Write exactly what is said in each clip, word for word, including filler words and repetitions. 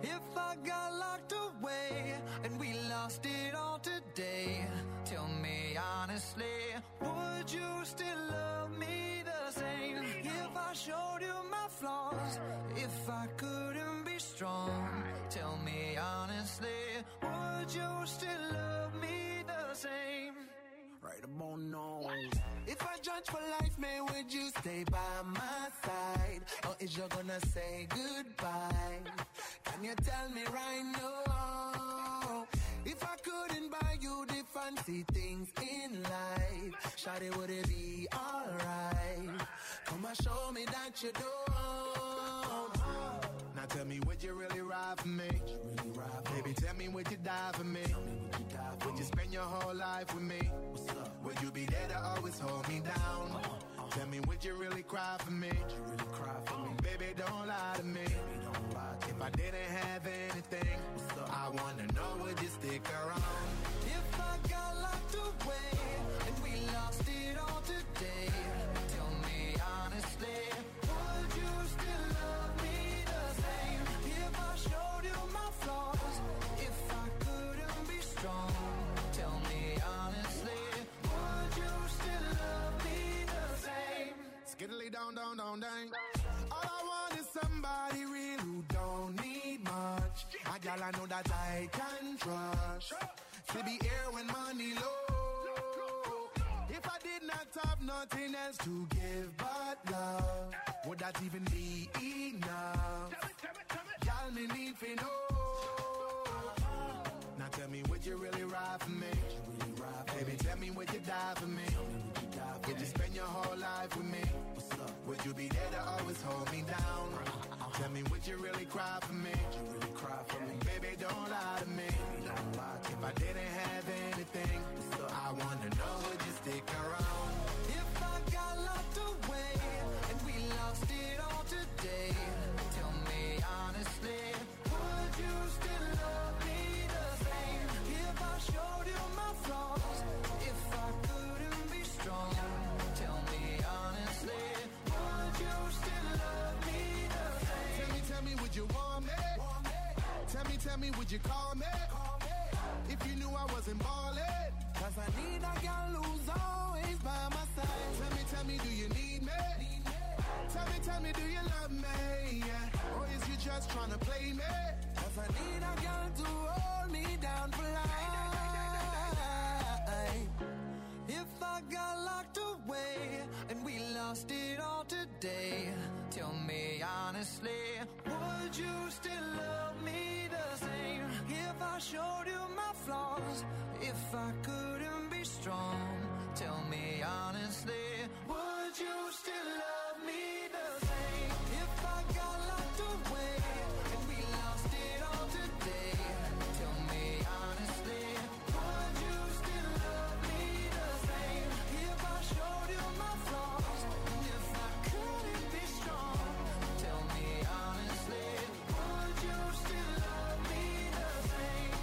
If I got locked away and we lost it all today, tell me honestly, would you still love me the same? If I showed you my flaws, if I couldn't be strong, tell me honestly, would you still love me the same? Right about now. If I judge for life, man, would you stay by my side? Or is you gonna say goodbye? Can you tell me right now? If I couldn't buy you the fancy things in life, shawty, would it be alright? Come and show me that you don't. Now tell me, would you really ride for me? Really ride for Baby, tell me, would you die for me? me would, you die for would you spend your whole life with me? What's up? Would you be there to always hold me down? Uh, uh, tell me, would you really cry for me? Would you really cry for me? Baby, don't lie to me. Baby, don't lie to if me. I didn't have anything, I wanna know, would you stick around? If I got locked away and we lost it all today, tell me honestly, would you still love me the same? If I showed you my flaws, if I couldn't be strong, tell me honestly, would you still love me the same? Skiddly down, down, down, down. All I want is somebody real who don't need much. A gal I know that I can trust. To be here when money low. If I did not have nothing else to give but love, would that even be enough? Y'all me need to know. Now tell me, would you really ride for me? Really ride for Baby, me? Tell me, would you die for me? Would you, die for would you spend your whole life with me? Would you be there to always hold me down? Tell me, would you really cry for me? Would you really cry for me? Baby, don't lie to me. Don't lie to if me. I didn't have anything, I wanna know, would you stick around? If I got locked away and we lost it all today, tell me honestly, would you still love me the same? If I showed you my flaws, if I couldn't be strong, tell me honestly, would you still love me the same? Tell me, tell me, would you want me? Want me? Tell me, tell me, would you call me? Call me? If you knew I wasn't ballin', cause I need a girl who's always by my side. Tell me, tell me, do you need me? Need me? Tell me, tell me, do you love me? Yeah. Or is you just tryna play me? Cause I need a girl to hold me down for life. If I got locked away and we lost it all today, tell me honestly, would you still love me the same? If I showed you my flaws, if I couldn't be strong, tell me honestly, would you still love me the same? If I got locked away and we lost it all today, tell me honestly, would you still love me the same? If I showed you my flaws, and if I couldn't be strong, tell me honestly, would you still love me the same?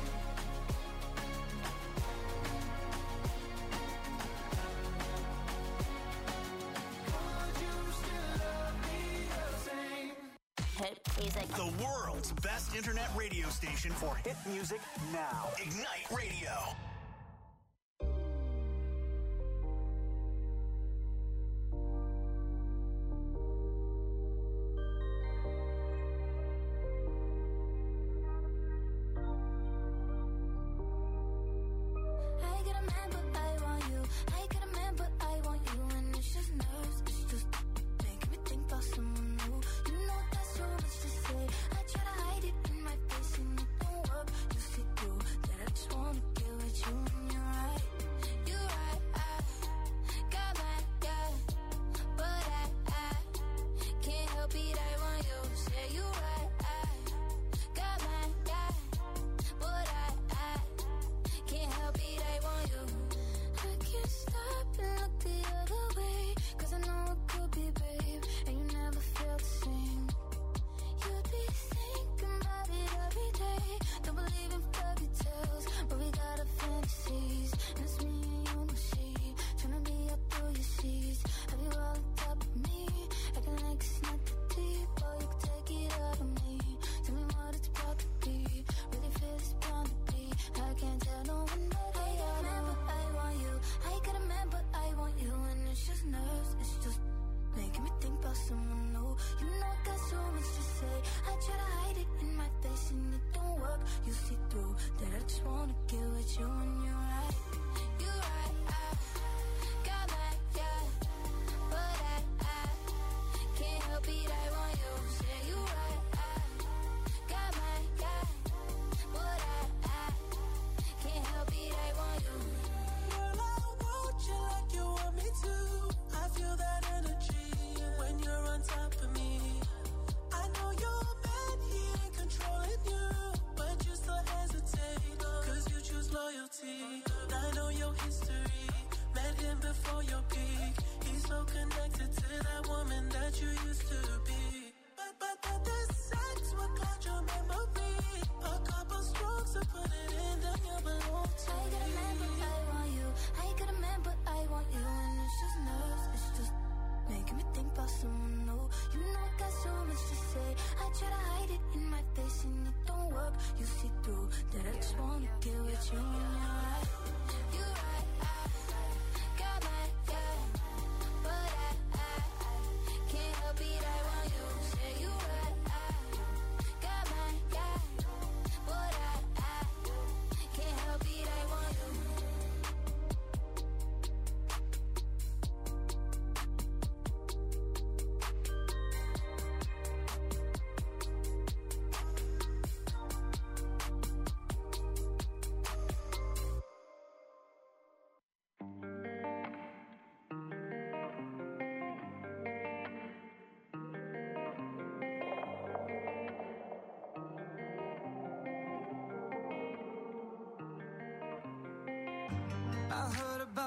Would you still love me the same? Hit music. The world's best internet radio station for hit music now. Ignite Radio. I got a man, but I want you. I got a man, but I want you. And it's just nerves, it's just making me think about someone new. You know that's so much to say. I try to hide it in my face and it don't work. You see through that I just wanna get with you.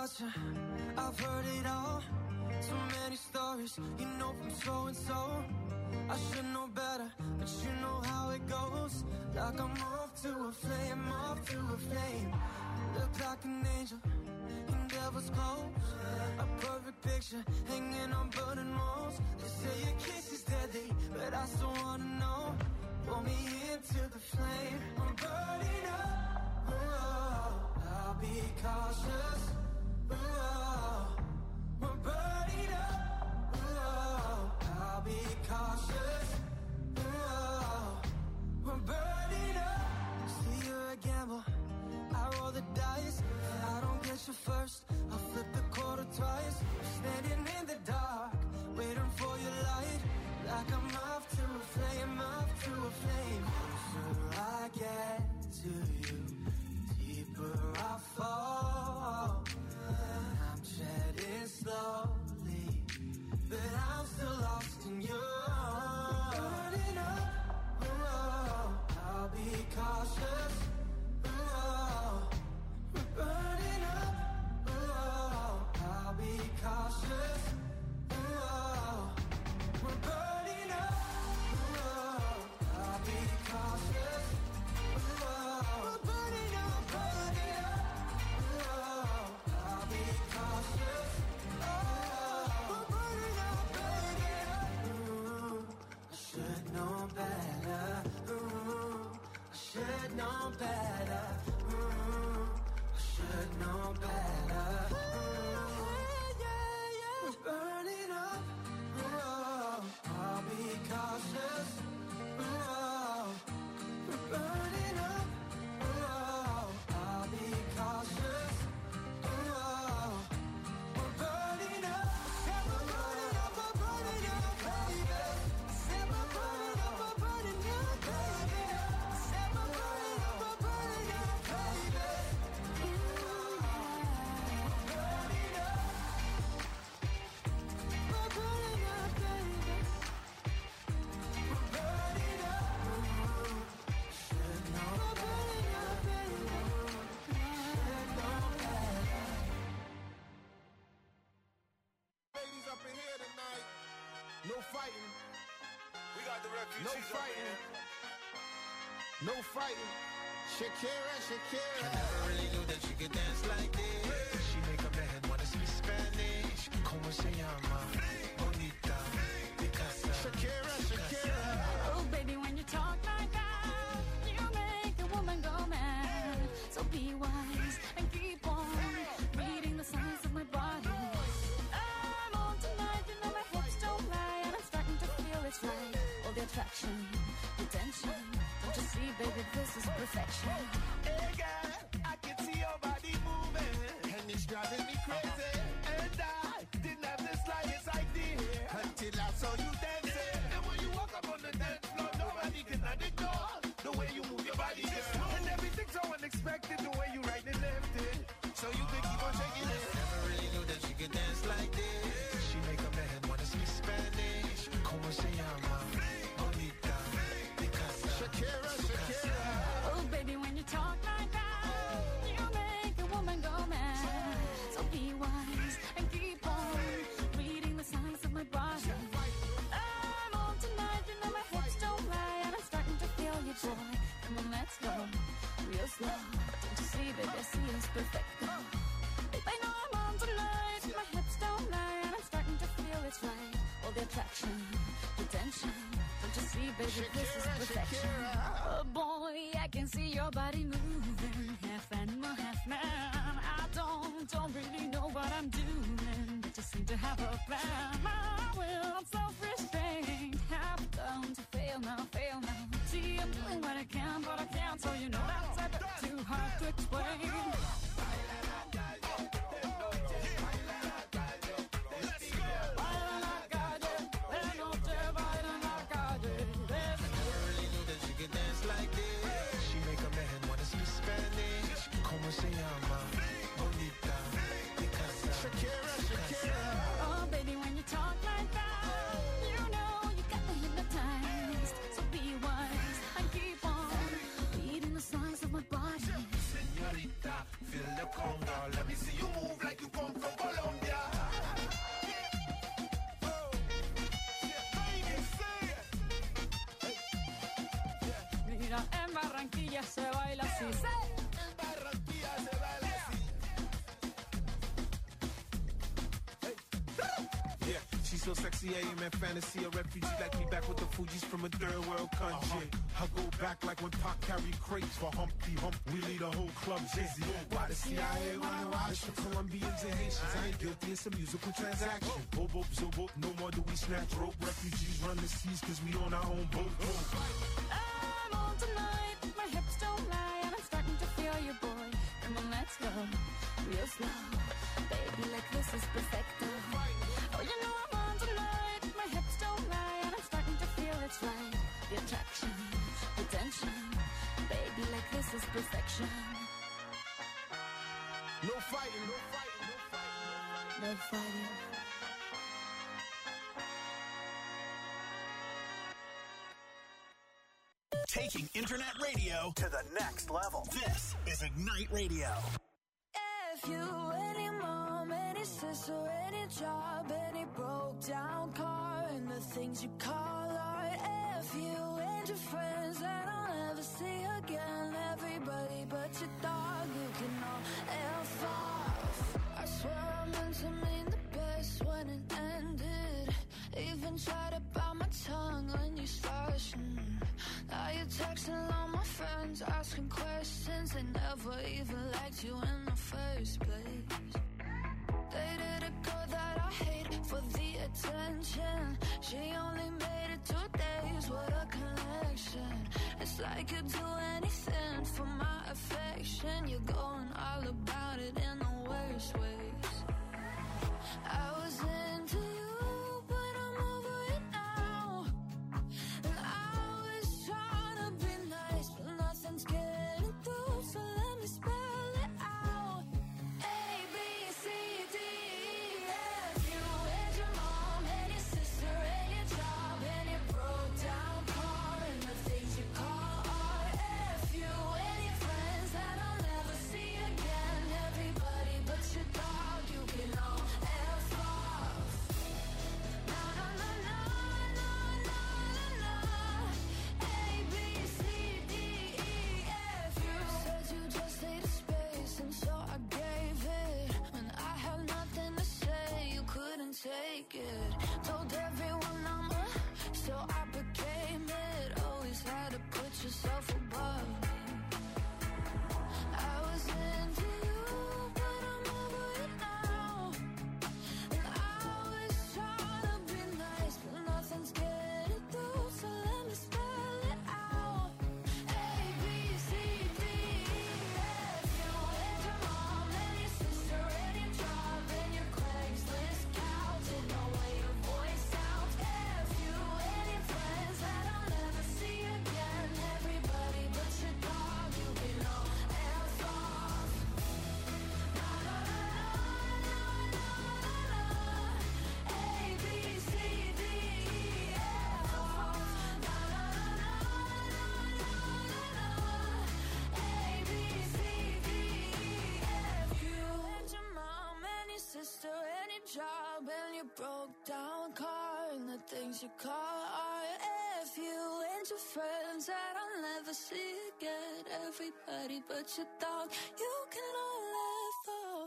about you, I've heard it all. So many stories, you know, from so and so. I should know better, but you know how it goes. Like I'm off to a flame, off to a flame. Look like an angel in devil's clothes. A perfect picture hanging on burning walls. They say your kiss is deadly, but I still wanna know. Pull me into the flame. I'm burning up. Oh, I'll be cautious. Oh, we're burning up. Oh, I'll be cautious. Oh, we're burning up. See, you're a gamble. I roll the dice. If I don't get you first, I'll flip the quarter twice. Standing in the dark, waiting for your light. Like I'm off to a flame, off to a flame. Closer I get to you, deeper I fall. I'm treading slowly, but I'm still lost in you. Burning up, oh, I'll be cautious. Oh, we're burning up, oh, I'll be cautious. Oh, we're burning up, oh, I'll be cautious. Oh, we're burning up, burning up, oh, I'll be cautious. Oh, we're burning up, burning up. Ooh, I should know better. Ooh, I should know better. Ooh, I should know better. Ooh, yeah, yeah. We're burning up. Oh, I'll be cautious. Oh, we're burning up. Oh, I'll be cautious. Oh, we're burning up. Yeah, we're burning up, we're burning up, baby. Say we're burning up, we're burning up, baby. Say we're burning up, we're burning up, baby. Ooh, we're burning up. We're burning up, baby. We're burning up. Should know. We're burning up, baby. Should know better. Ladies up in here tonight. No fighting. We got the refugees No up in fighting. here. No fighting. Shakira, Shakira. Never really knew that you could dance like this. She make a man wanna speak Spanish. Como se llama? Bonita. Picasa. Shakira, Shakira. Oh, baby, when you talk like that, you make a woman go mad. So be wise and keep on reading the signs of my body. I'm on tonight, you know my hips don't lie, and I'm starting to feel it's right. All the attraction, the tension. Don't you see, baby, this is perfection. Hey girl, I can see your body moving, and it's driving me crazy. And I didn't have the slightest idea until I saw you dancing. And when you walk up on the dance floor, nobody can ignore the way you move your body, girl. And everything's so unexpected, the way you right and left it. So you can keep on shaking it. Never really knew that you could dance like this. She make a man wanna speak Spanish. Como se llama? Bonita. Picasa. Shakira, Shakira. Oh, baby, when you talk like that, you make a woman go mad. So be wise and keep on reading the signs of my body. I'm on tonight, you know my hips don't lie, and I'm starting to feel you, boy. Come on, let's go, real slow. Don't you see, baby, I see it's perfect. Babe, I know I'm on tonight, my hips don't lie, and I'm starting to feel it's right. All the attraction, the tension. Don't you see, baby, this is Shakira, perfection. Shakira. Oh boy, I can see your body moving, half animal, half man. I don't, don't really know what I'm doing, but you seem to have a plan. My will, I'm self-restrained, have done to fail now, fail now. See, I'm doing what I can, but I can't, so you know that's a bit too hard to explain. Baila la calle, de noche, baila la calle. Never really knew that you could dance like this. She make a man wanna speak Spanish. Como se llama? Bonita. Picasa. Shakira, Shakira. Oh, baby, when you talk like that, you know you got me hypnotized. So be wise and keep on reading the signs of my body. Señorita, feel the conga. Let me see you move like you Barranquilla se baila así. En Barranquilla se baila así. Yeah, she's so sexy, I am in fantasy. A refugee like me back with the Fugees from a third world country. I go back like when Pac carried crates for Humpty Hump. We lead a whole club dizzy. Why the C I A wanna watch for Colombians and Haitians? I ain't guilty, it's a musical transaction. Boop, boop, so boop, no more do we snatch rope. Refugees run the seas cause we on our own boat. I'm on tonight, my hips don't lie, and I'm starting to feel you, boy. Come on, let's go, real slow. Baby, like this is perfecto. Oh, you know I'm on tonight, my hips don't lie, and I'm starting to feel it's right. The attraction, the tension, baby, like this is perfection. No fighting, no fighting, no fighting. No fighting. Taking internet radio to the next level. This is Ignite Radio. If you, any mom, any sister, any job, any broke down car, and the things you call art. If you and your friends that I'll never see again, everybody but your dog, you can all F off. I swear I meant to mean the best when it ended. Even tried to bite my tongue when you started. Now you're texting all my friends, asking questions. They never even liked you in the first place. Dated a girl that I hate for the attention. She only made it two days, what a connection. It's like you'd do anything for my affection. You're going all about it in the worst ways. I was into you, but I'm over it now. And I was trying to be nice, but nothing's getting through, so let me spell it out. A, B, C, D, E, F. You and your mom and your sister and your job and your broke down car and the things you call art. F. You and your friends that I'll never see again. Everybody but your dog, you can all F off. Na na na na na na na na. A, B, C, D, E, F. You said you just needed space, and so I gave it. When I had nothing to say, you couldn't take it. Told everyone I'm a, so I became it. Always had to put yourself above me. I was into you, but I'm over it now. And I was trying to be nice, but nothing's getting through, so let me spell it out. A, B, C, D, E, F. You and your mom and your sister and your job and your Craigslist couch and the way your voice sounds. F. You and your friends that I'll never see again. Everybody but your dog, you can all F off. Na na na na na na na. A, B, C, D, E, F off. Na na na na na na na. A, B, C, D, E, F. You and your mom and your sister and your job and your broke down car and the things you call art. F. You and your friends that I'll never see again. Everybody but your dog, you can all F off.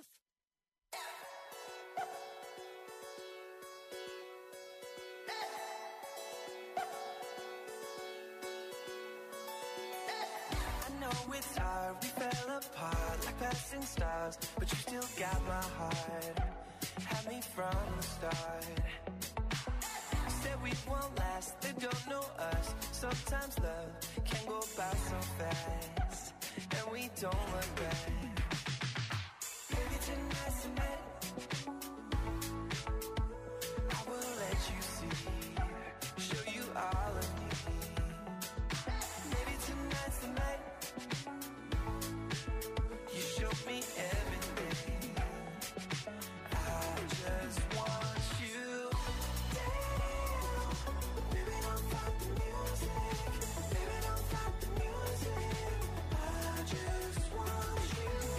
I know it's hard, we fell apart like passing stars, but you still got my heart. Had me from the start. Said we won't last, they don't know us. Sometimes love can go by so fast, and we don't look back. Maybe tonight's the night I will let you see, show you all of me. Maybe tonight's the night you show me everything. I just want you. Baby, don't fuck the music. Baby, don't fuck the music. I just want you.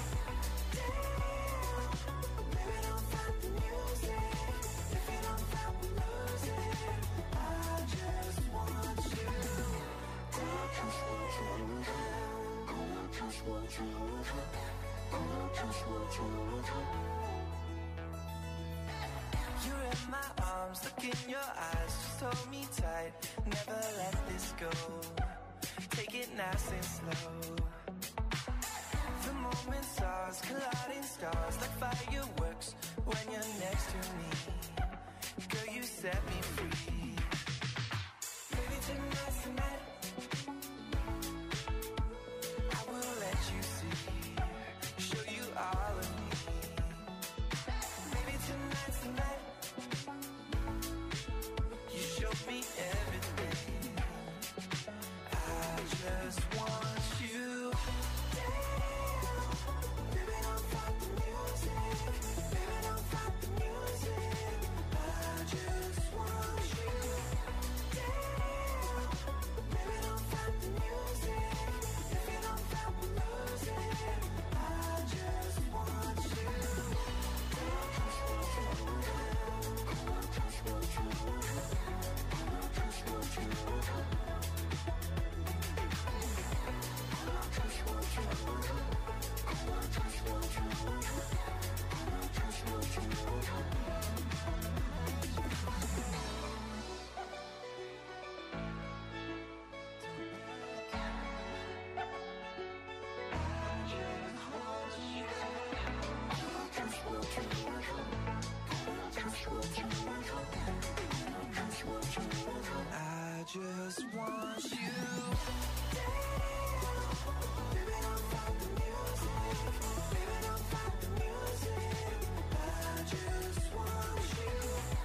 You're in my arms, look in your eyes, just hold me tight, never let this go. Take it nice and slow. The moment's ours, colliding stars like fireworks when you're next to me. Girl, you set me free. Maybe tonight's the night I will let you see, show you all of me. Maybe tonight's the night you show me everything. I just want you. Baby, don't fight the music. Baby, don't fight the music. I just want you. Baby, don't fight the music. If you don't fight the music, I just want you. I just want you. Baby, don't fight the music. Baby, don't fight the music. I just want you.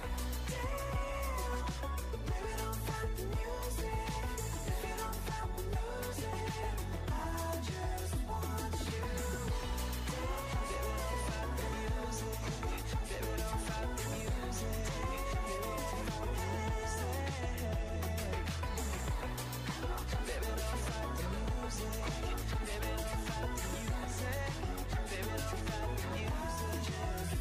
Baby, don't fight the music. If you don't fight the music, I just want you. Baby, don't fight the music. Baby, don't fight the music. Baby, don't fight the music. Baby, don't fight the music. Baby, don't fight the music. Baby, don't fight the music.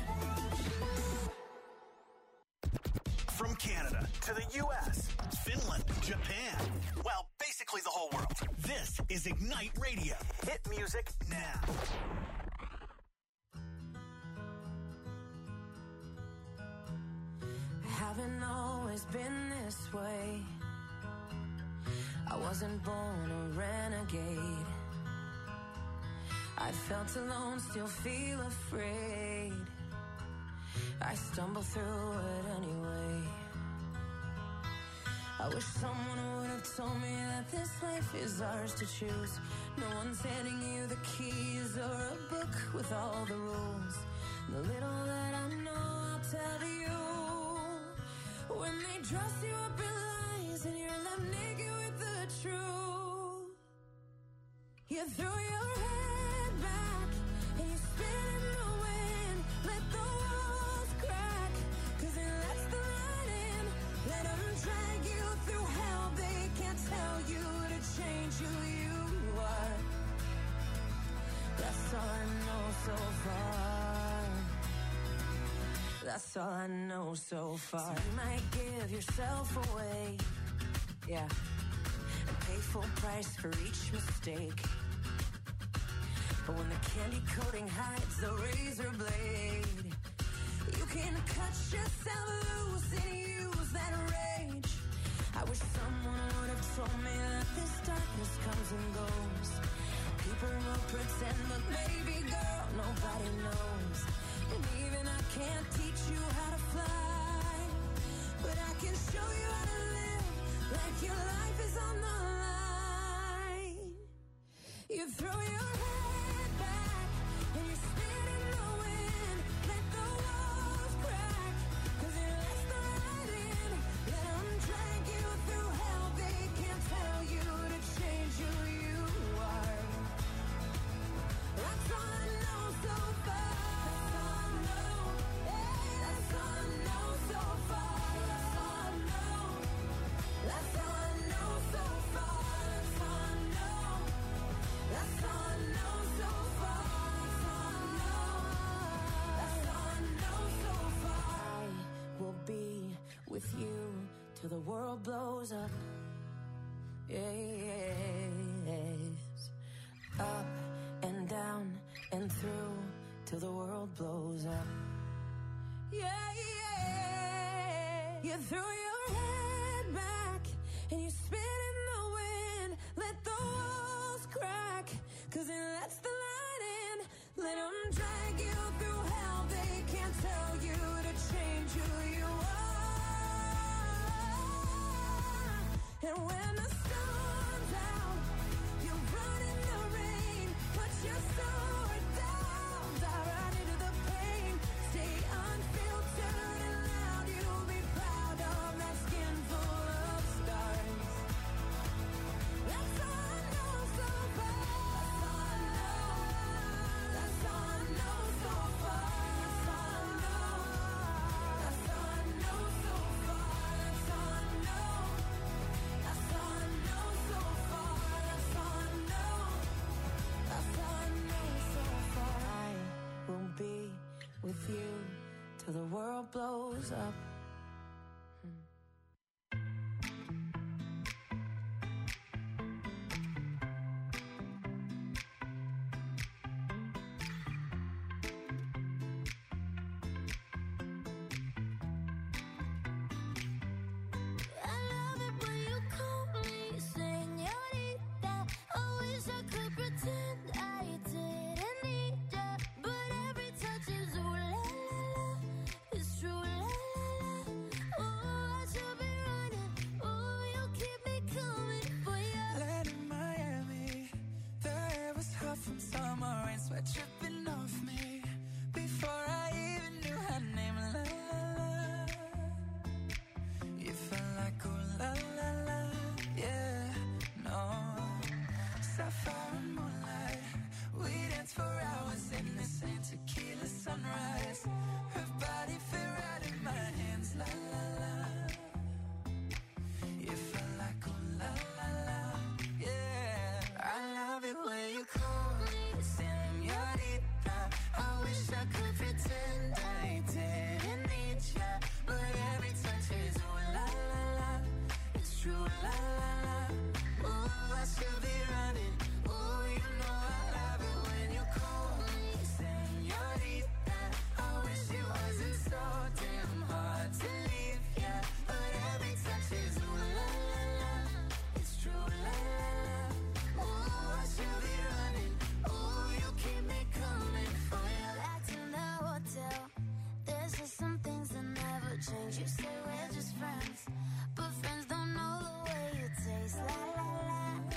From Canada to the U S, Finland, Japan, well, basically the whole world. This is Ignite Radio. Hit music now. Haven't always been this way. I wasn't born a renegade. I felt alone, still feel afraid. I stumble through it anyway. I wish someone would have told me that this life is ours to choose. No one's handing you the keys or a book with all the rules. The little that I know, I'll tell you. When they dress you up in lies and you're left naked with the truth, you throw your head back and you spin in the wind. Let the walls crack, cause it lets the light in. Let them drag you through hell. They can't tell you to change who you are. That's all I know so far. That's all I know so far. So you might give yourself away, yeah, and pay full price for each mistake. But when the candy coating hides the razor blade, you can cut yourself loose and use that rage. I wish someone would have told me that this darkness comes and goes. People will pretend, but baby girl, nobody knows. And even I can't teach you how to fly, but I can show you how to live like your life is on the line. You throw your head back and you spin in the wind. Let the walls crack, cause it lets the light in. Let them drag you through hell. They can't tell you to change who you are. That's all I know so far. That's all I know so far. That's all I know. That's all I know so far. That's all I know. That's all I know so far. That's all I know. That's all I know so far. I will be with you till the world blows up. Yes. Up and down and through till the world blows up. Yeah, yeah. You threw your head back and you spit in the wind. Let the walls crack, cause it lets the light in. Let them drag you through hell. They can't tell you to change who you are. And when the sun's out, you run in the rain. Put your sword down, dive right into the pain. Stay unfiltered and loud. You'll be proud of that skin full of stars. That's all I know so far. That's all I know so far. That's all I know. That's all I know so far. That's all I know. That's all I know so far. That's all I know. That's all I know so far. I will be with you till the world blows up. I love it when you call me señorita. I wish I could pretend I didn't need ya, but every touch is ooh la la la. It's true la la la. Oh, I should be running. Oh, you keep me coming for ya. Land in Miami, the air was hot from summer rain, sweat dripping off me before I even knew her name. La la la, you felt like ooh la la la, yeah, no. Sapphire and moonlight, we danced for hours in the same tequila sunrise. Her body fit right in my hands, la la la. You felt like ooh la la la, yeah. I love it when you call me señorita. I wish I could pretend I didn't need ya, but every touch is ooh la la la. It's true la la la. Ooh, I should be running. Ooh, you know I love it when you call me señorita. I wish it wasn't so damn hard to leave ya, but every touch is ooh la la la. It's true la la la. Ooh, I should be running. Ooh, you keep me coming for ya. Back in the hotel, there's just some things that never change. You say we're just friends, but friends don't know the way you taste. La la la.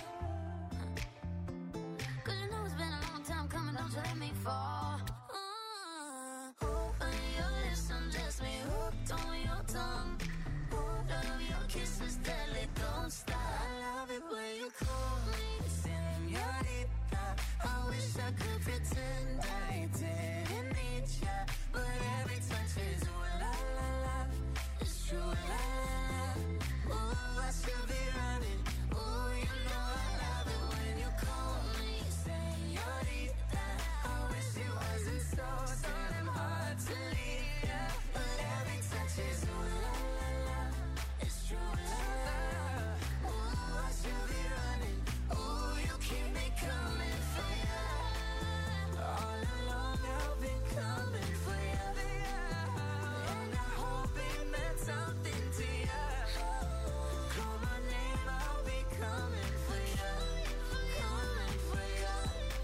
Cause you know it's been a long time coming, don't you let me fall. Uh, on your lips, undress me, hooked on your tongue. Love your kisses, deadly, don't stop. I love it when you call me señorita. I wish I could pretend I didn't need ya, but every touch is ooh la la la. It's true la la la. Ooh, I should be running. Ooh, you know I love it when you call me señorita. I wish it wasn't so damn hard to leave ya, but every touch is ooh la la la. It's true la la la. Ooh, I should be running. Ooh, you keep me coming for ya. All along I've been coming for ya, and I hope it meant something to ya. Call my name, I'll be coming for ya, coming for ya,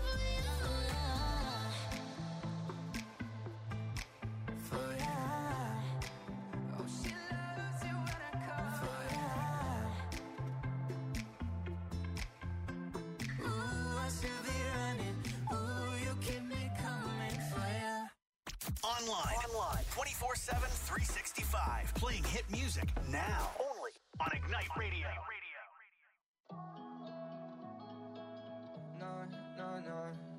for ya. Oh, she loves it when I call for ya. Ooh, I should be running. Ooh, you keep me coming for ya. Online. Online. twenty-four seven, three sixty-five. Playing hit music now. Only on Ignite Radio. No, no, no.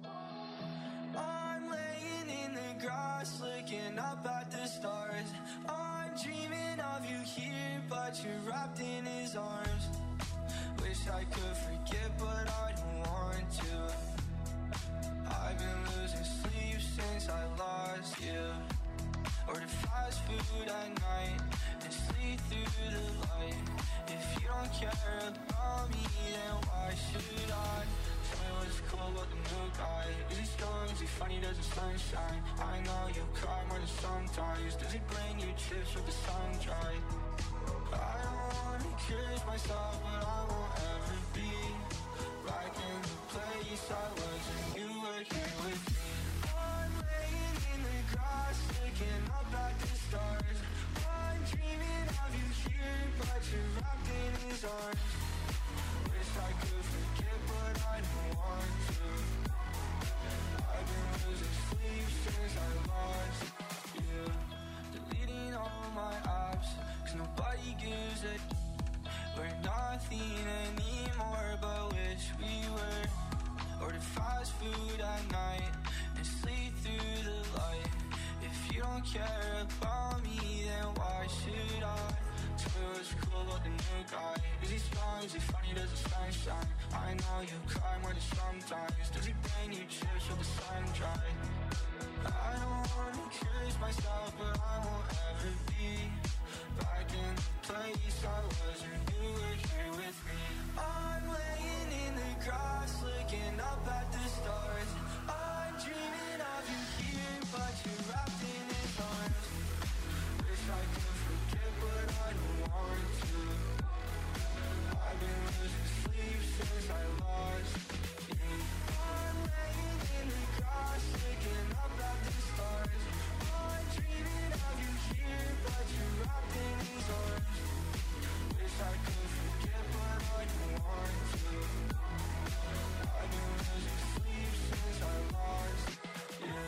I'm laying in the grass, looking up at the stars. I'm dreaming of you here, but you're wrapped in his arms. Wish I could forget, but I don't want to. I've been losing sleep since I lost you. Order fast food at night and sleep through the light. If you don't care about me, then why should I? So me what's cool about the new guy. Is he strong, is he funny, does the sunshine? I know you cry more than sometimes. Does he bring you chips with the sun dry? I don't wanna curious myself, but I won't ever be back in the place I was when you were here with me. I'm laying in the grass, looking up at the stars. I'm dreaming of you here, but you're wrapped in his arms. Wish I could forget, but I don't want to. I've been losing sleep since I lost you. Deleting all my apps, cause nobody gives a. We're nothing anymore, but wish we were. Order fast food at night and sleep through the light. If you don't care about me, then why should I? Tell me what's cool about the new guy. Is he strong, is he funny, does the sun shine? I know you cry more than sometimes. Does he bring you chips with the sun dry? I don't wanna curious myself, but I won't ever be back in the place I was when you were here with me. I'm laying in the grass, looking up at the stars. I'm dreaming of you here, but you're wrapped in his arms. Wish I could forget, but I don't want to. I've been losing sleep since I lost you. I'm laying in the grass, looking up at the stars. I'm dreaming of you here, but you're wrapped in his arms. Wish I could forget, but I don't want to. I've been losing sleep since I lost you.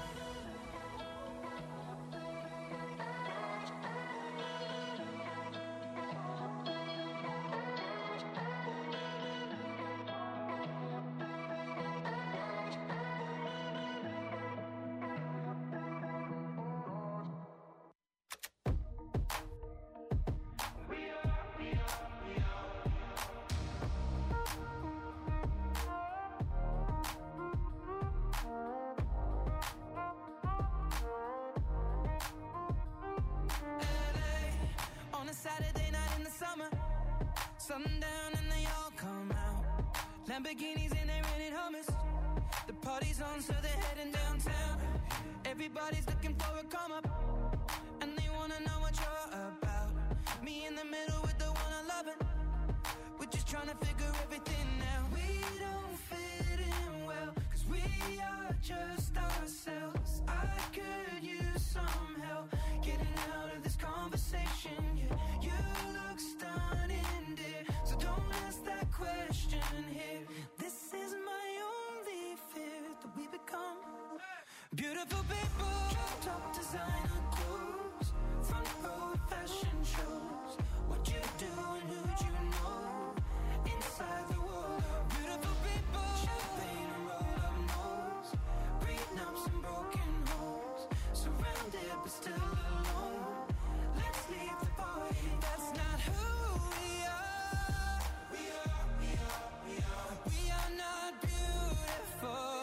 Saturday night in the summer, sundown and they all come out. Lamborghinis and they rented hummus. The party's on, so they're heading downtown. Everybody's looking for a come up, and they wanna know what you're about. Me in the middle with the one I love, we're just trying to figure everything out. We don't fit in well, cause we are just ourselves. I could use some help getting out of this conversation. Yeah, you look stunning, dear, so don't ask that question here. This is my only fear, that we become beautiful people. Top designer clothes, front row fashion shows. What you do and who'd you know? Inside the world of beautiful people. Champagne and roll up nose, prenups and broken homes. Surrounded but still alone. Let's leave the party. That's not who we are. We are, we are, we are. We are not beautiful.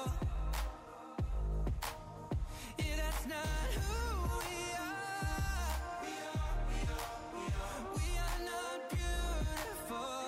Yeah, that's not who we are. We are, we are, we are. We are not beautiful.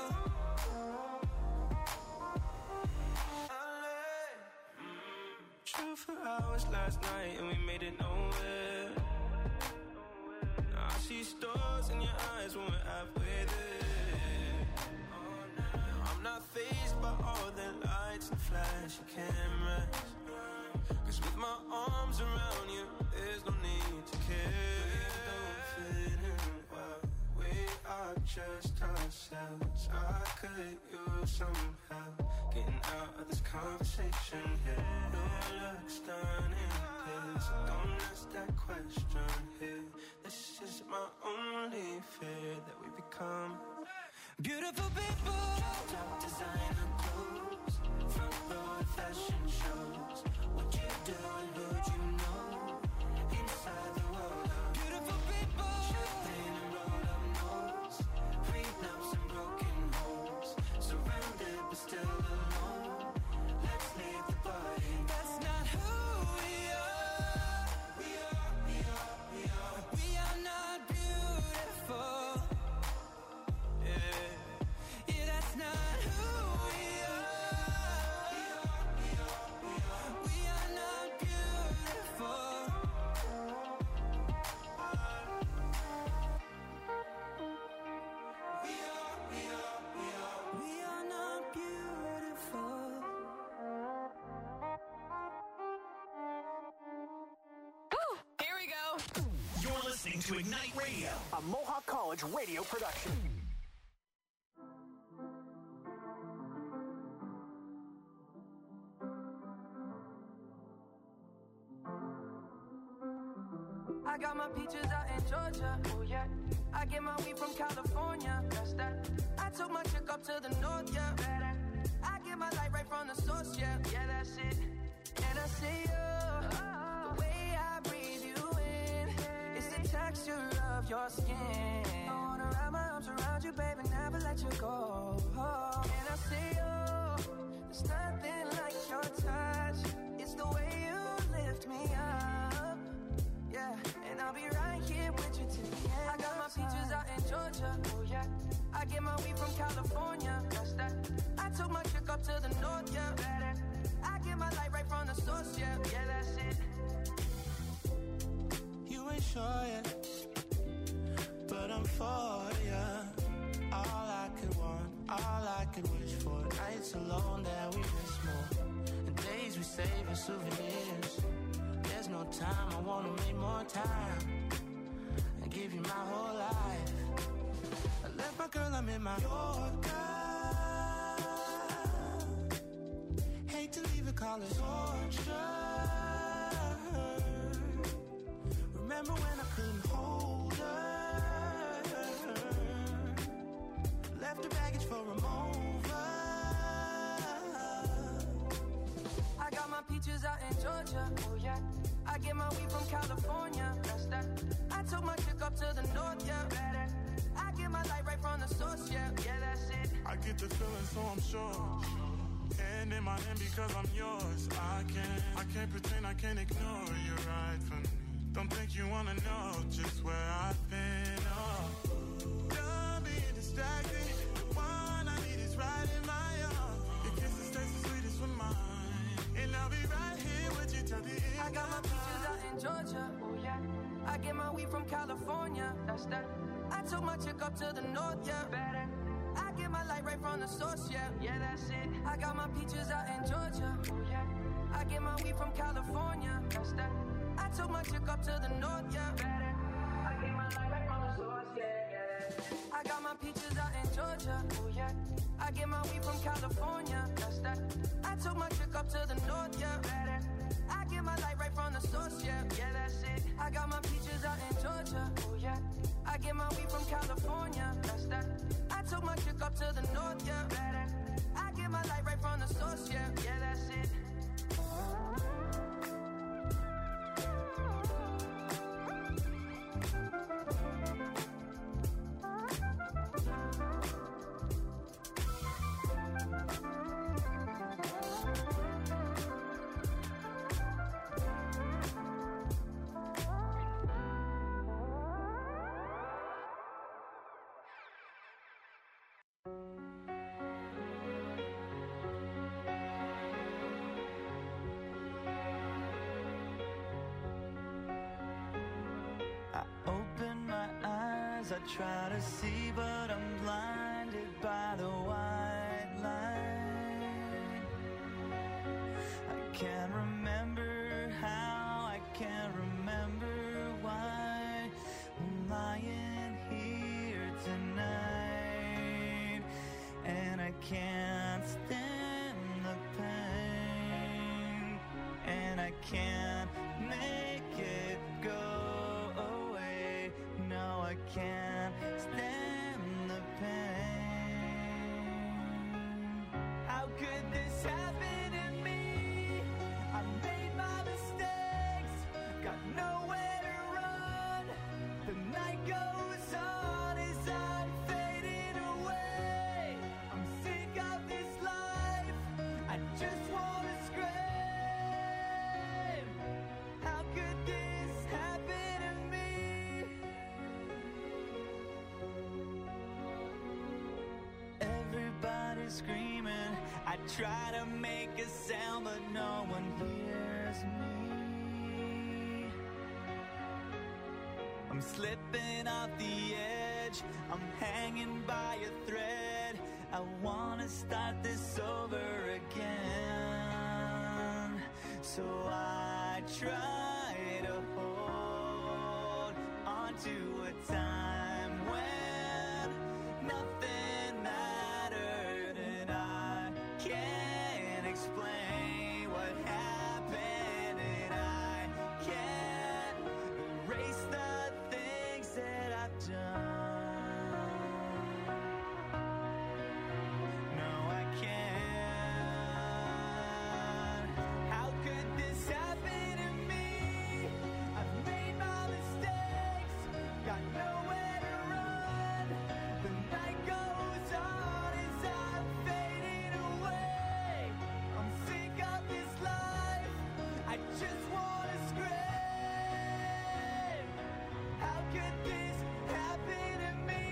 True for hours last night and we made it nowhere. Now I see stars in your eyes when we're halfway there. I'm not fazed by all the lights and flashy cameras, cause with my arms around you, there's no need to care. We don't fit in well, we are just ourselves. I could use some help getting out of this conversation here. You look stunning, please, so don't ask that question here. This is my only fear, that we become beautiful people. Top designer clothes, front row fashion shows. What you do and who'd you know? Inside the world of beautiful people. Champagne and roll up nose, prenups and broken homes. Surrounded but still alone. Let's leave the party. That's not who we are. We are, we are, we are. We are not beautiful. Yeah, yeah, that's not who we are. listening to Ignite Radio, a Mohawk College radio production. I got my peaches out in Georgia, oh yeah. I get my weed from California, that's that. I took my chick up to the north, yeah. I get my light right from the source, yeah. Yeah, that's it. And I see you, the way I breathe you in, it's the texture of your skin. I wanna wrap my arms around you, baby, never let you go. And I see you, there's nothing like your touch. It's the way you lift me up, yeah. And I'll be right here with you till the end. I got my peaches out in Georgia, oh yeah. I get my weed from California, that's that. I took my chick up to the north, yeah. I get my light right from the source, yeah. Yeah, that's it. You ain't sure yet, but I'm for ya. All I could want, all I could wish for. Nights alone that we miss more, and days we save as souvenirs. There's no time, I wanna make more time and give you my whole life. I left my girl, I'm in my Yorker. Hate to leave it, call it torture. Remember when I couldn't hold her? Left her baggage for a mover. I got my peaches out in Georgia, oh yeah. I get my weed from California, that's that. I took my chick up to the north, yeah. I get my light right from the source, yeah. Yeah, that's it. I get the feeling, so I'm sure. Hand in my hand because I'm yours. I can't, I can't pretend, I can't ignore you right from me. Don't think you wanna know just where I've been. Oh, don't be distracted. The one I need is right in my arms. Your kisses taste the sweetest with mine, and I'll be right here with you till the end. I got my peaches out in Georgia, oh yeah. I get my weed from California, that's that. I took my chick up to the north, yeah. Better. I get my light right from the source, yeah. Yeah, that's it. I got my peaches out in Georgia, oh yeah. I get my weed from California, that's that. I took my chick up to the north, yeah. Better. I get my light right from the source, yeah, yeah. I got my peaches out in Georgia, oh yeah. I get my weed from California, that's that. I took my chick up to the north, yeah. Better. I get my light right from the source, yeah. Yeah, that's it. I got my peaches out in Georgia, oh yeah. I get my weed from California, that's that. I took my chick up to the north, yeah. Better. I get my light right from the source, yeah. Yeah, that's it. I try to see, but I'm blinded by the white line. I can't remember how, I can't remember why I'm lying here tonight, and I can't stand the pain, and I can't make it go away. No, I can't stand the pain. How could this happen to me? I made my mistakes, got nowhere to run. The night goes on as I'm fading away. I'm sick of this life, I just wanna scream. How could this happen to me? Everybody's screaming, I try to make a sound, but no one hears me. I'm slipping off the edge, I'm hanging by a thread. I wanna start this over again. So I try to hold on to a time when nothing mattered, and I can't explain what happened, and I can't erase the things that I've done. No, I can't. How could this happen to me? I've made my mistakes, got nowhere to run. The night goes on as I'm fading away. I'm sick of this life, I just wanna scream. How could this happen to me?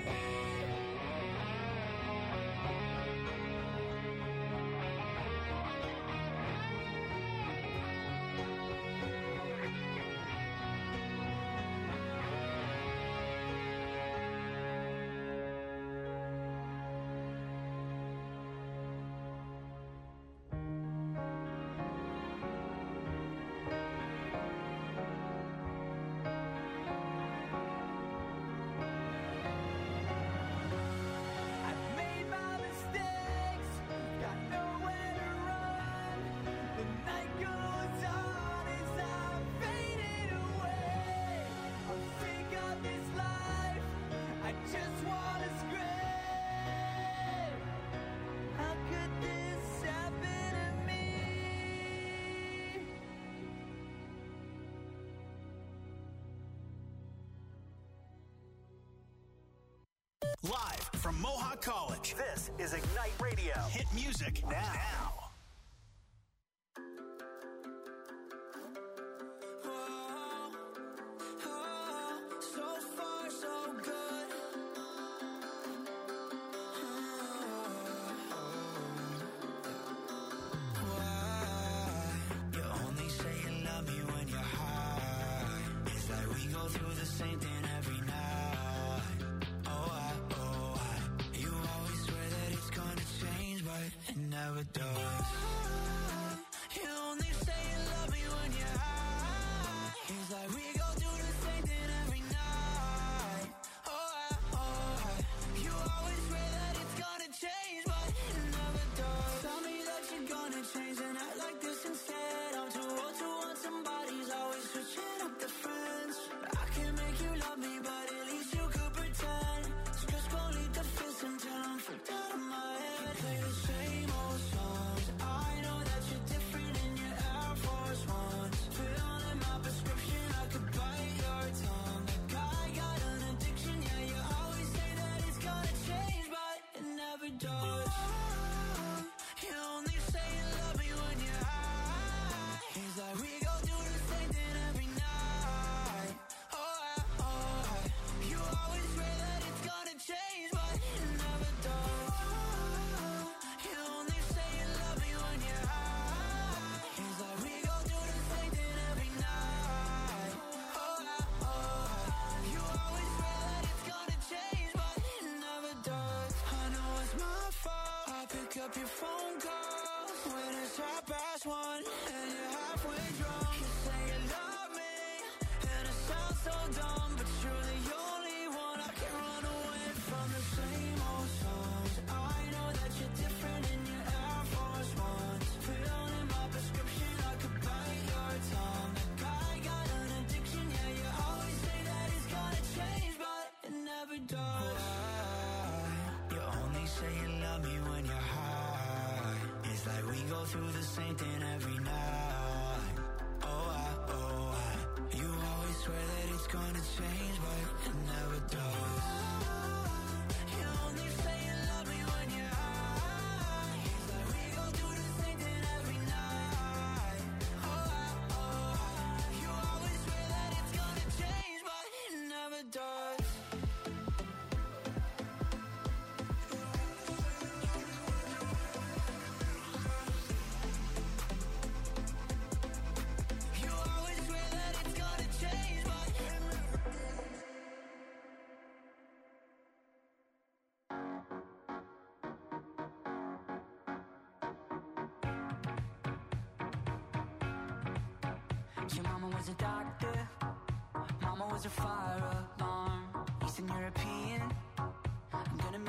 I've made my mistakes, got nowhere to run. The night goes on as I'm fading away. I'm sick of this life, I just wanna scream. How could this happen to me? Live from Mohawk College, this is Ignite Radio. Hit music now. So far, so good. Why? You only say you love me when you're high. It's like we go through the same thing every night. Oh, I, oh, I. You always swear that it's gonna change, but it never does. You only say you love me when you're high. It's like we go through the same thing every night. Oh, I, oh, I. You always swear that it's gonna change, but it never does. Tell me that you're gonna change and act like this instead. I'm too old to want somebody's always switching up the friends. I can make you love me, but at least you could pretend. Stress gon' lead to fist until I'm freaked out of my head. Play the same old songs. I know that you're different in your Air Force Ones. Fill in my prescription, I could bite your tongue. Like I got an addiction, yeah, you always say that it's gonna change, but it never does. You only say you love me when you're high. It's like we go through the same thing every night. Oh, I, oh, I. You always swear that it's gonna change, but it never does. You only say you love me when you're high. It's like we go through the same thing every night. Oh, I, oh, I. You always swear that it's gonna change, but it never does. I know it's my fault. I pick up your phone calls when it's half past one and you're halfway drunk. You say you love me, and it sounds so dumb, but you're the only one I can run away from. The same old songs. I know that you're different in your Air Force Ones. Fill in my prescription, I could bite your tongue. Like I got an addiction, yeah, you always say that it's gonna change, but it never does. You only say you love me when you're high. It's like we go through the same thing every night. Oh, I, oh, I. You always swear that it's gonna change, but it never does. You only say you love me when you're high. It's like we go through the same thing every night. Oh, I, oh, I. You always swear that it's gonna change, but it never does. You always swear that it's gonna change, but Your mama was a doctor, mama was a fire alarm.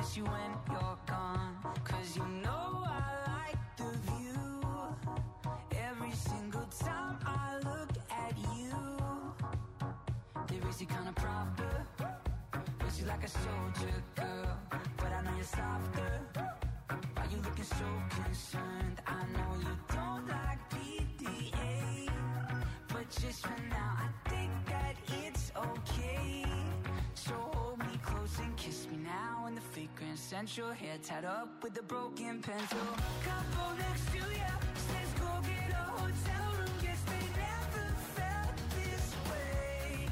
miss you when you're gone. Cause you know I like the view. Every single time I look at you, they raise you kind of proper. Raise you like a soldier girl, but I know you're softer. Why you looking so concerned? I know you don't like P D A, but just for now I think that it's okay. So hold me close and kiss me now in the fake Grand Central. Hair tied up with a broken pencil. Couple next to ya, says go get a hotel room. Guess they never felt this way.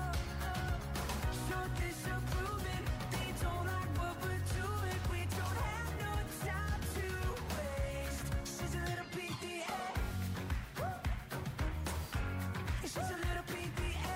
So disapproving, they don't like what we're doing. We don't have no time to waste. She's a little P D A. She's a little P D A.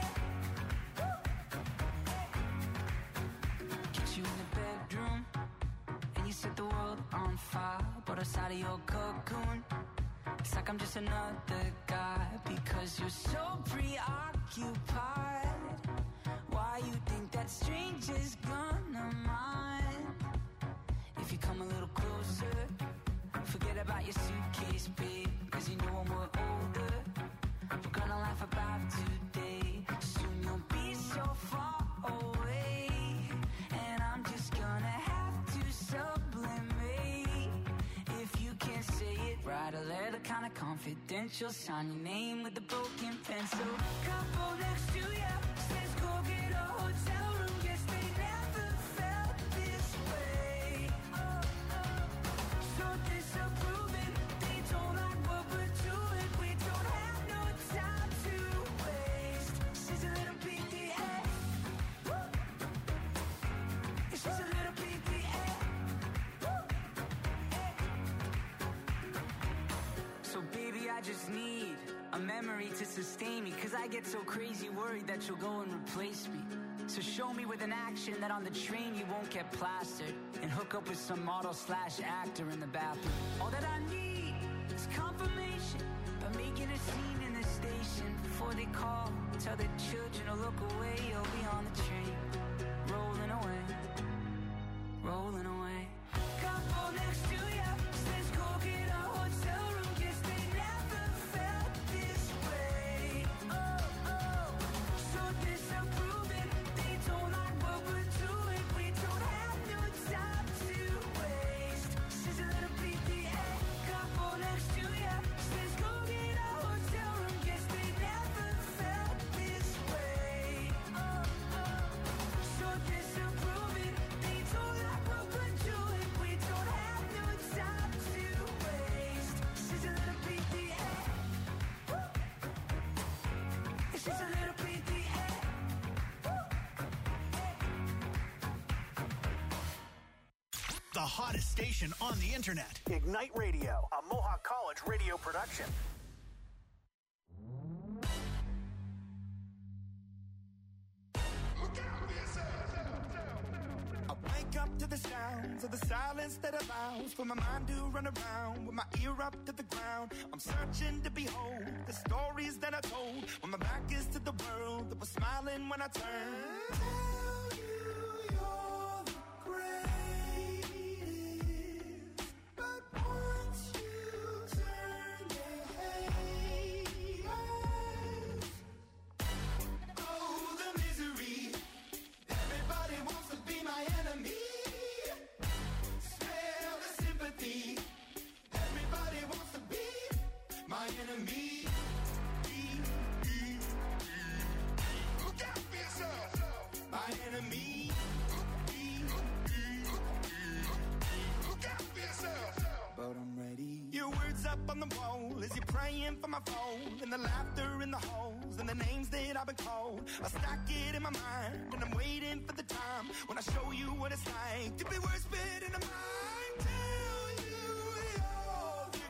Get you in the bedroom, and you set the world on fire. But outside of your cocoon, it's like I'm just another guy. Because you're so preoccupied. Why you think that stranger's gonna mind? If you come a little closer, forget about your suitcase, babe. Cause you know when we're older, we're gonna laugh about today. Soon you'll be so far away, and I'm just gonna have to sublimate. If you can't say it, write a letter kinda confidential. Sign your name with a broken pencil. Couple next to ya, says go get a hotel room. Guess they never felt this way. So disapproving, they don't like what we're doing. We don't have no time to waste. She's a little P D A. She's a little P D A. So baby, I just need a memory to sustain me. Cause I get so crazy worried that you'll go and replace me. So show me with an action that on the train you won't get plastered, and hook up with some model slash actor in the bathroom. All that I need is confirmation by making a scene in the station. Before they call, tell the children to look away. You'll be on the train, rolling away, rolling away. Couple next to ya, says go get a hotel room. Guess they never felt this way. Oh, oh, so disapproving, they don't like what we're doing. We don't have no time to waste. She's a little P D A. Couple next to ya, says go get a hotel room. Guess they never felt this way. Oh, oh, so disapproving, they don't like what we're doing. We don't have no time to waste. She's a little P D A. She's a little P D A. The hottest station on the internet. Ignite Radio, a Mohawk College radio production. I wake up to the sounds of the silence that allows for my mind to run around with my ear up to the ground. I'm searching to behold the stories that I told when my back is to the world that was smiling when I turned. Tell you you're the greatest, but once you turn, they hate us. Oh, the misery. Everybody wants to be my enemy. Smell the sympathy. Everybody wants to be my enemy. Look out for yourself. My enemy. Look out for yourself. But I'm ready. Your words up on the wall as you're praying for my phone, and the laughter in the halls and the names that I've been called. I stack it in my mind and I'm waiting for the time when I show you what it's like to be worse fit in the mind. Tell you you're the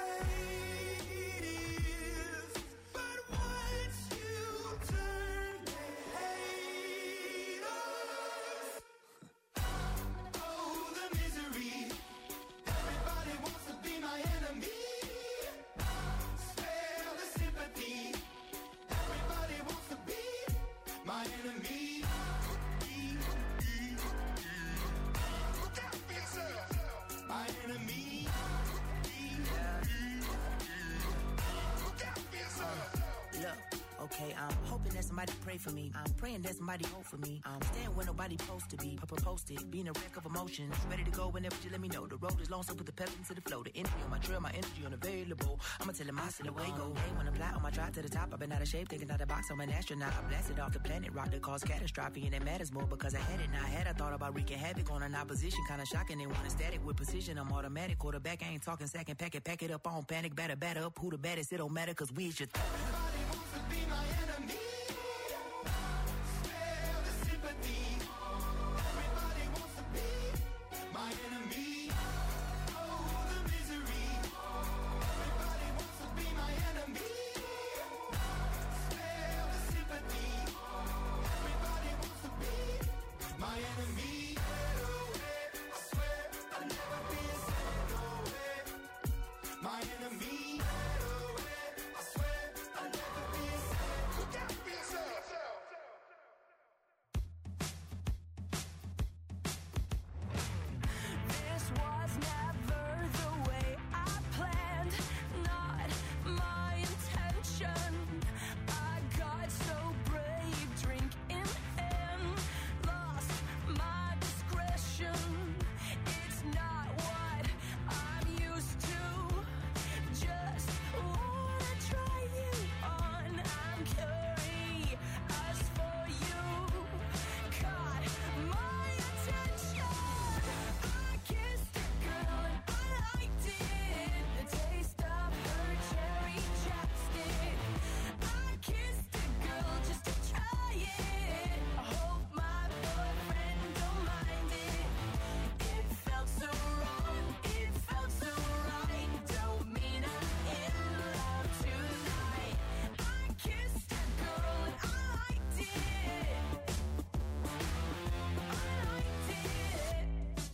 greatest, but once you turn, they hate us. Oh, the misery. Everybody wants to be my enemy. Spare the sympathy. Everybody wants to be my enemy. Look out somebody pray for me. I'm praying that somebody hope for me. I'm staying where nobody supposed to be. Papa posted, being a wreck of emotions. Ready to go whenever you let me know. The road is long, so put the pep into the flow. The energy on my trail, my energy unavailable. I'ma tell him I still away go. Hey, when I'm fly on my drive to the top, I've been out of shape, thinking out the box. I'm an astronaut. I blasted off the planet rock that caused catastrophe, and it matters more because I had it. Now I had I thought about wreaking havoc on an opposition, kind of shocking. They want a static with precision. I'm automatic. Quarterback, I ain't talking second pack it, pack it up on panic, batter, batter up. Who the baddest? It don't matter because we should. Everybody wants to be my enemy. Spare the sympathy. Everybody wants to be my enemy. Oh, the misery. Everybody wants to be my enemy. Spare the sympathy. Everybody wants to be my enemy. I swear I'll never be a single way. My enemy. I swear I'll never be a single. Look out for yourself. This was never the way I planned, not my intention. I got so brave, drink in hand, lost my discretion. It's not what I'm used to. Just wanna try you on. I'm curious for you. Caught my attention. I kissed a girl and I liked it. The taste of her cherry chapstick. I kissed a girl just to try it. I hope my boyfriend don't mind it. It felt so wrong. It felt so right. Don't mean I'm in love tonight. I kissed a girl and I liked it. I liked it.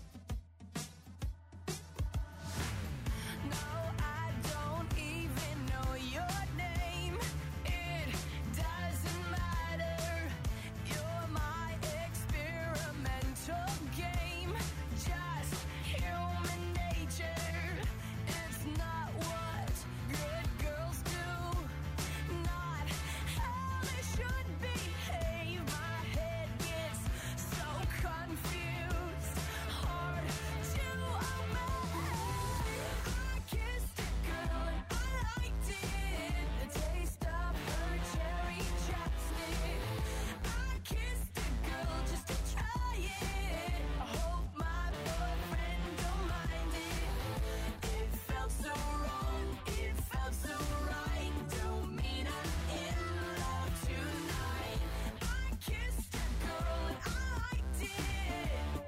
No, I don't even know your name. It doesn't matter. You're my experimental game. Just human nature. It's not what good girls do. Not how they should behave. My head gets so confused. Hard to obey. I kissed a girl and I liked it. The taste of her cherry chapstick. I kissed a girl just to try it. I hope my boyfriend don't mind it. It felt so wrong. It felt so right. Don't mean I'm in love tonight. I kissed a girl and I liked it.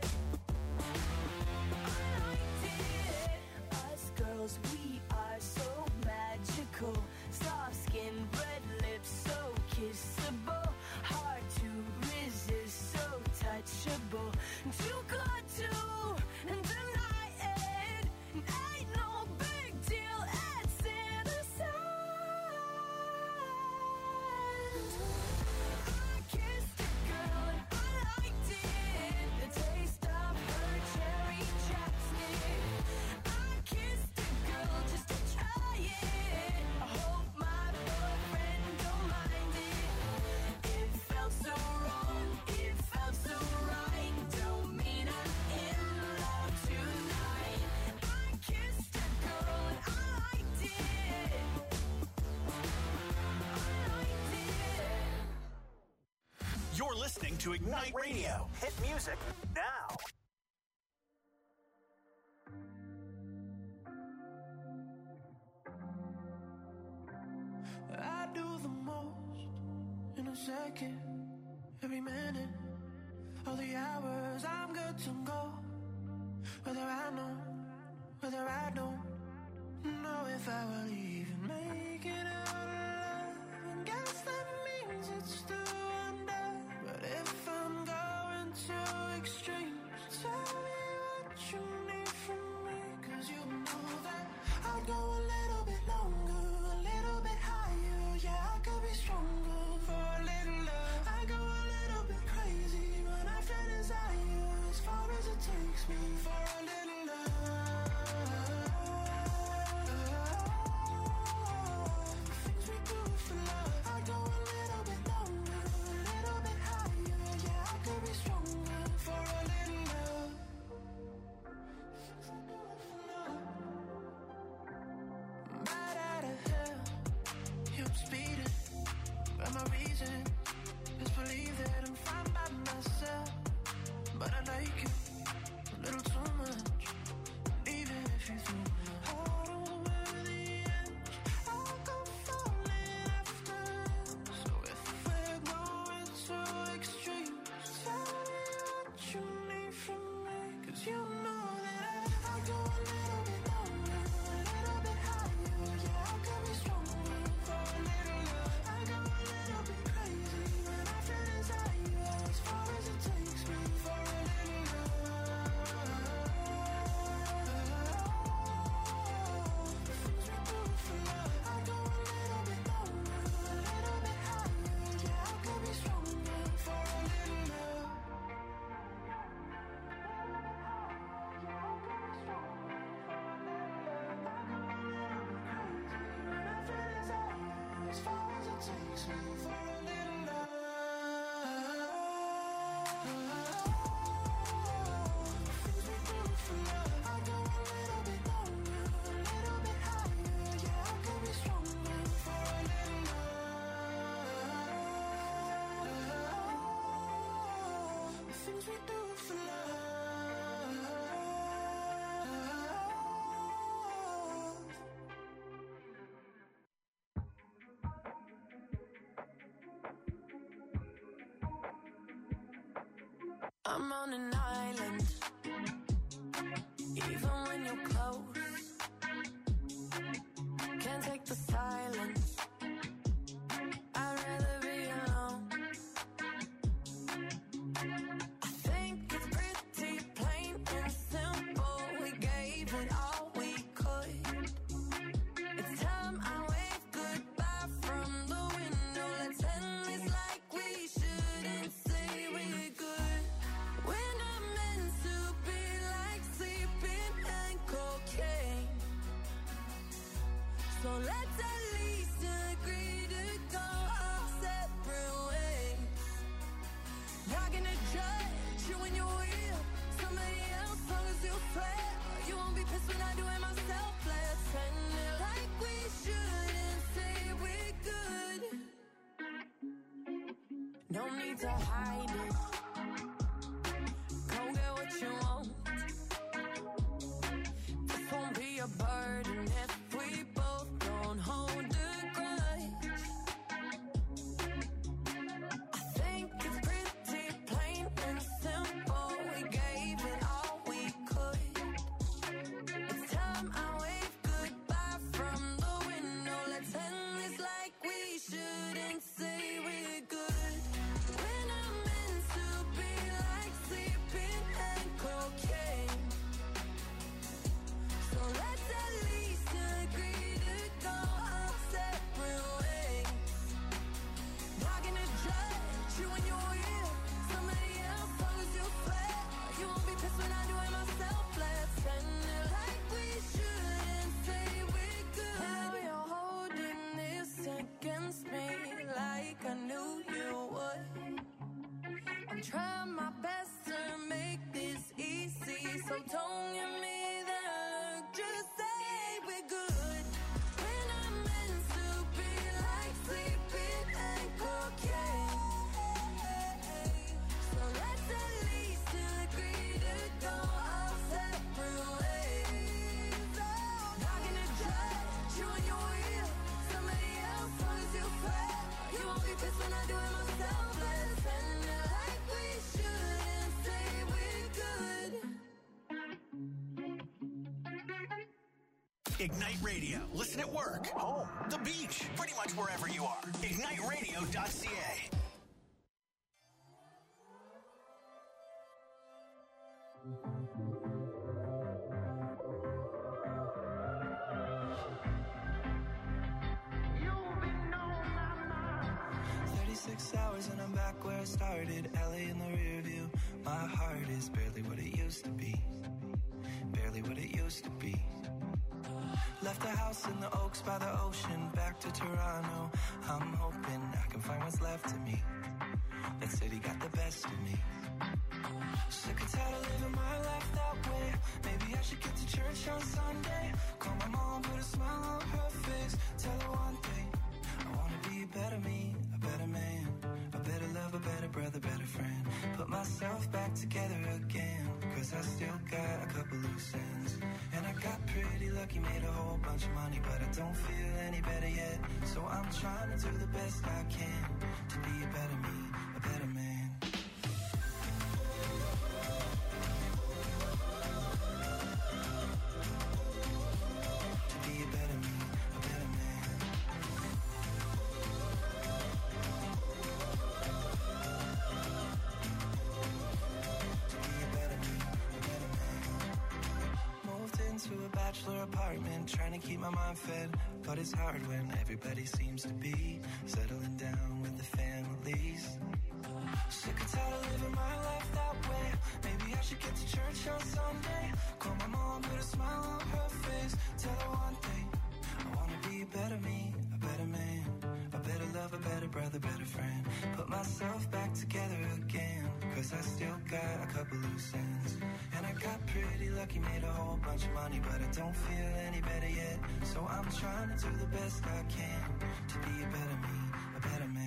I liked it. Us girls, we are so magical. Soft skin, red lips, so kissable. Hard to resist, so touchable. Too good to deny it. Ain't no big deal, it's innocent. I kissed a girl and I liked it. The taste of her cherry chapstick. I kissed a girl just to try it. I hope my boyfriend don't mind it. It felt so wrong. It felt so right. Don't mean I'm in love tonight. I kissed a girl and I liked it. I liked it. You're listening to Ignite Radio. Hit music now. I do the most in a second, every minute, all the hours I'm good to go. Whether I know, whether I don't know if I will even make it out alive. And guess that means it's still under. But if I'm going to extremes, tell me what you need from me. Cause you know that I'd go a little bit longer, a little bit higher. Yeah, I could be stronger for a little love. I go a little bit crazy when I feel desire, as far as it takes me for a little love. The things we do for love. I go a little bit longer, things we do for love. I'm on an island, even when you're close. Can't take the silence, I'd rather be alone. I think it's pretty plain and simple, we gave it all we could. It's time I wave goodbye from the window. Let's end this like we shouldn't say we're good. We're not meant to be like sleeping and cocaine, so let's at least agree to go our separate ways. Not gonna judge you when you're with somebody else, long as you swear you won't be pissed when I do it myself. Let's end it like we shouldn't say we're good. No need to hide it, go get what you want. This won't be a burden if we both don't hold a grudge. I think it's pretty plain and simple, we gave it all we could. It's time I wave goodbye from the window. Let's end this like we shouldn't say we're good. We're not meant to be like sleeping and cocaine, so let's at least agree to go our separate ways. Not gonna judge you when you're with somebody else, long as you swear you won't be pissed when I do it myself. Let's end it like we shouldn't say we're good. Now you're holding this against me like I knew you would. I'm trying my best to make this easy, so don't give me that look, just say we're good. We're not meant to be like sleeping and cocaine, so let's at least agree to go our separate ways. Not gonna judge you when you're with somebody else, long as you swear you won't be pissed when I do it myself. Let's end it like we shouldn't say we're good. Ignite Radio. Listen at work, home, the beach, pretty much wherever you are. ignite radio dot c a. thirty-six hours and I'm back where I started. L A in the rear view. My heart is barely what it used to be. Barely what it used to be. Left the house in the Oaks by the ocean. Back to Toronto. I'm hoping I can find what's left of me. That city got the best of me. Sick and tired of living my life that way. Maybe I should get to church on Sunday. Call my mom, put a smile on her face. Tell her one thing, I wanna be a better me, a better man, a better love, a better brother, better friend. Put myself back together again, cause I still got a couple loose ends. And I got pretty lucky, made a whole bunch of money, but I don't feel any better yet. So I'm trying to do the best I can to be a better me, a better man. To be a better me, a better man. To be a better me, a better man. Moved into a bachelor apartment, trying to keep my mind fed, but it's hard when everybody seems to be settling down with the families. Sick and tired of living my life that way. Maybe I should get to church on Sunday. Call my mom, put a smile on her face. Tell her one thing, I wanna be a better me, a better man, a better love, a better brother, better friend. Put myself back together again, cause I still got a couple loose ends. And I got pretty lucky, made a whole bunch of money, but I don't feel any better yet. So I'm trying to do the best I can to be a better me, a better man.